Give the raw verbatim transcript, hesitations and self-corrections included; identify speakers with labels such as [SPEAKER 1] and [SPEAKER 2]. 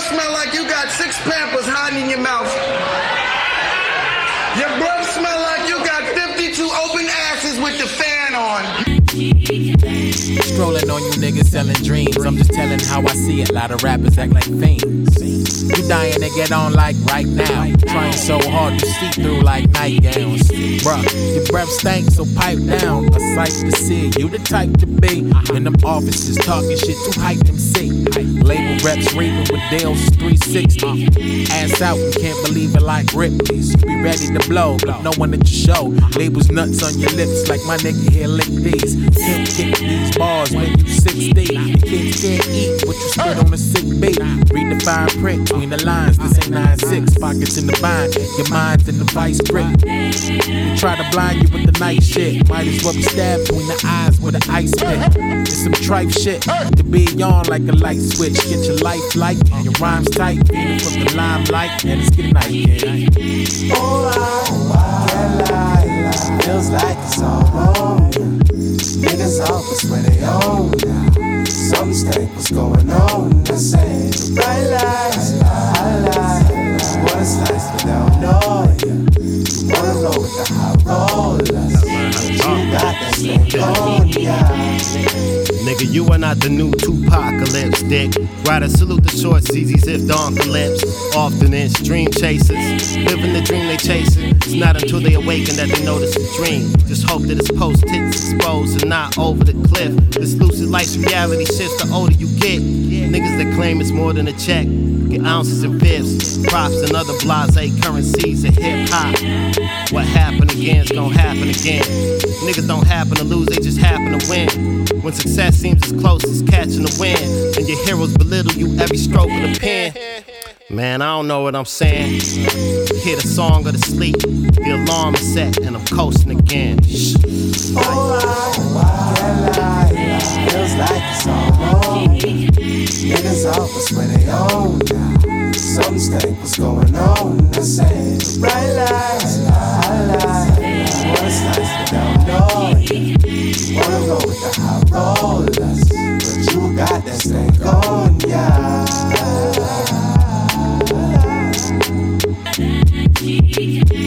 [SPEAKER 1] smell like you got six Pampers hiding in your mouth. Your breath smell like you got fifty-two open asses with the fan on.
[SPEAKER 2] Strolling on you niggas selling dreams. I'm just telling how I see it. A lot of rappers act like fiends. You dying to get on like right now. Trying so hard to see through like nightgowns. Bruh, your breath stinks, so pipe down. A sight to see. You the type to be in them offices talking shit too hype them see. Label reps reaping with deals three sixty. Ass out, you can't believe it like Ripley's. You be ready to blow, but no one at your show. Labels nuts on your lips like my nigga here lick these. Can't kick these bars when you sixty. The kids can't eat what you spit on a sick beat. Read the fine print between the lines. This ain't nine six. Pockets in the bind. Your mind's in the vice grip. They try to blind you with the night shit. Might as well be stabbed between the eyes with an ice pick. It's some tripe shit to be on like a light switch. Get your life light and your rhymes tight. Feeling from the limelight and it's good night. Yeah.
[SPEAKER 3] Oh, I can't lie, lie. Feels like it's all wrong. Niggas off us where they own now. Some stank, what's going on? They say bright lights, high lights. What it's like without knowing. You wanna roll with the high rollers, but you got that stank on ya.
[SPEAKER 4] Nigga, you are not the new Tupacalypse, dick. Rider, salute the short Z's if dawn calypse. Often in dream chasers, living the dream they chasing. It's not until they awaken that they notice a dream. Just hope that it's post-tits exposed and not over the cliff. This lucid life's reality shifts the older you get. Niggas that claim it's more than a check get ounces and fifths, props and other blase currencies of hip-hop. What happened again is gonna happen again. Niggas don't happen to lose, they just happen to win. When success seems as close as catching the wind, and your heroes belittle you every stroke of the pen. Man, I don't know what I'm saying. Hear the song of the sleep, the alarm is set, and I'm coasting again. Shh.
[SPEAKER 3] Oh, I can't lie, lie. Feels like it's all wrong. Niggas off us where they own now. Some stank, what's going on? They say bright lights, high lights. What's nice without knowing? Wanna roll with the high rollers, but you got that stank on ya.